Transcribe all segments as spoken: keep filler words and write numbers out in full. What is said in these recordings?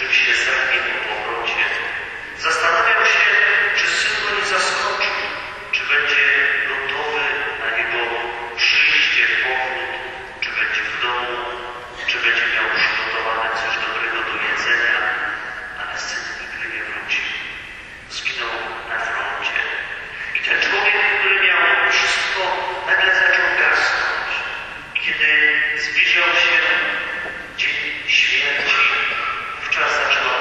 cieszył się zanim po powrocie. Zastanawiał się, czy syn go nie zaskoczy, czy będzie gotowy na jego przyjście w powrót, czy będzie w domu, czy będzie miał przygotowane coś dobrego do jedzenia, ale syn nigdy nie wrócił. Zginął na froncie. I ten człowiek, który miał wszystko, nagle zaczął gasnąć. I kiedy zbliżał się dzień śmierci, wówczas zaczęła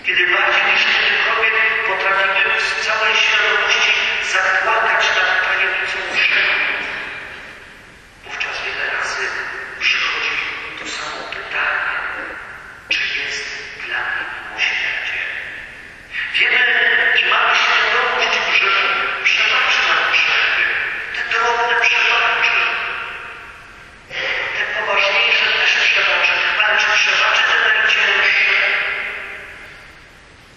Kiedy bardziej niż kiedykolwiek potrafimy z całej świadomości zapłakać nad tajemnicą grzechu, wówczas wiele razy przychodzi to samo pytanie, czy jest dla mnie miłosierdzie. Wiemy i mamy świadomość grzechu, przebaczy nam grzechy, te drobne przebaczy, te poważniejsze też przebaczy, ale czy przebaczy te najcięższe?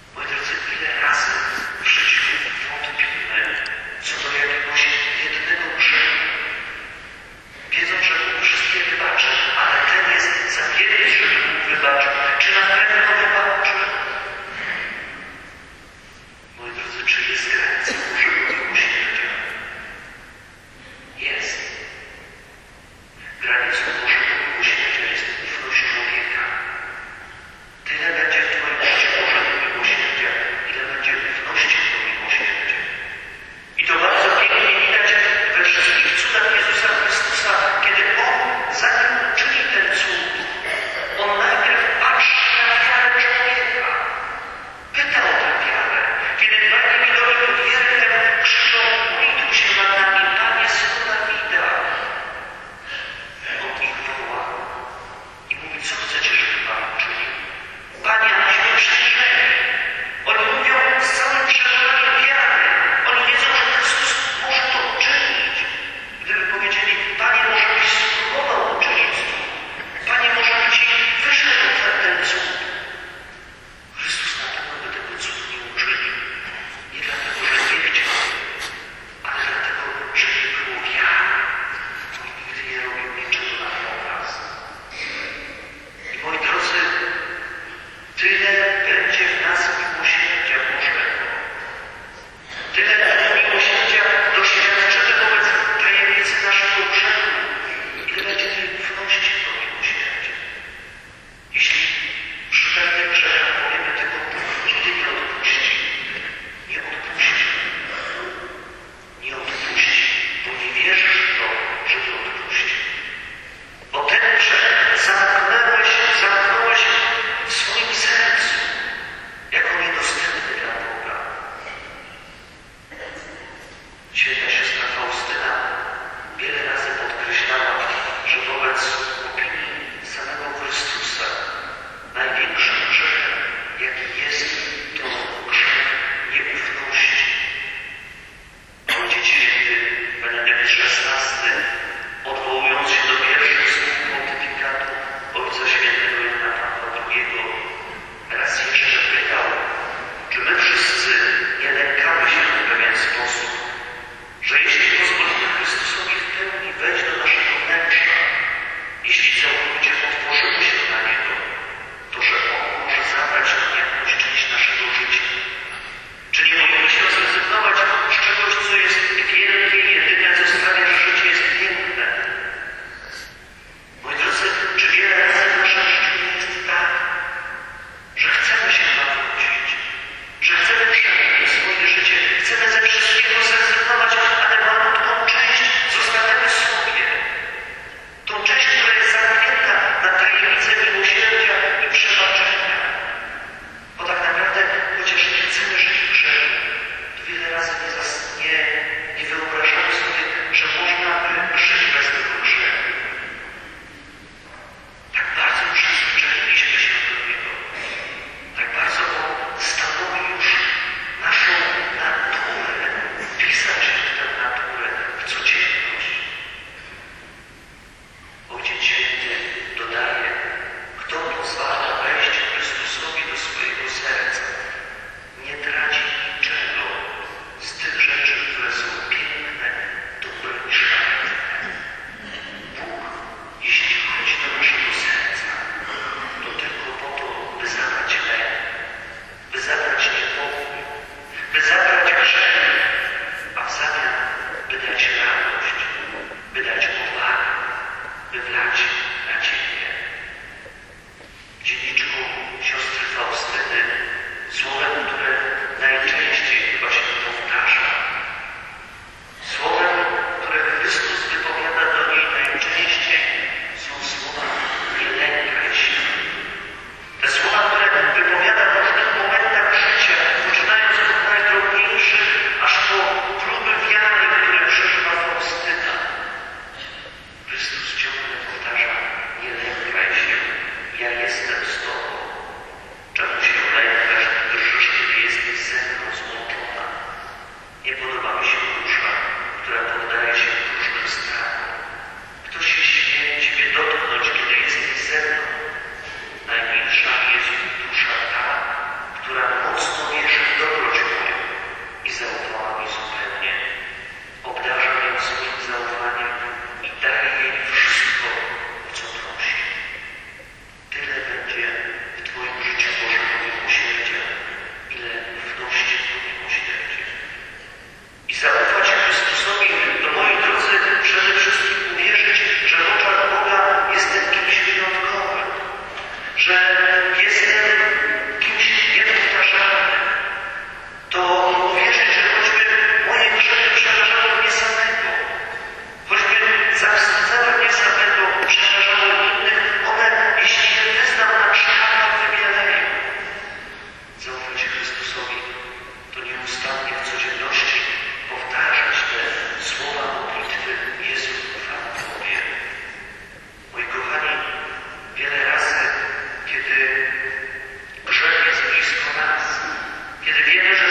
zaufała mi zupełnie. Obdarzam ją swoim zaufaniem i daję jej wszystko, o co prosi. Tyle będzie w Twoim życiu Bożego miłosierdzia, ile ufności do miłosierdzia. I zaufać Chrystusowi, to moi drodzy, przede wszystkim uwierzyć, że w oczach Boga jestem kimś wyjątkowym, że jestem kimś niepowtarzalnym. To uwierzyć, że choćby moje grzechy przerażały mnie samego, choćby zawstydzały mnie samego, przerażały innych, one, jeśli je wyznam na krzyżach, wybieleją. Zaufać Chrystusowi to nieustannie w codzienności powtarzać te słowa modlitwy: Jezu, ufam Tobie. Moi kochani, wiele razy, kiedy grzech jest blisko nas, kiedy wiemy,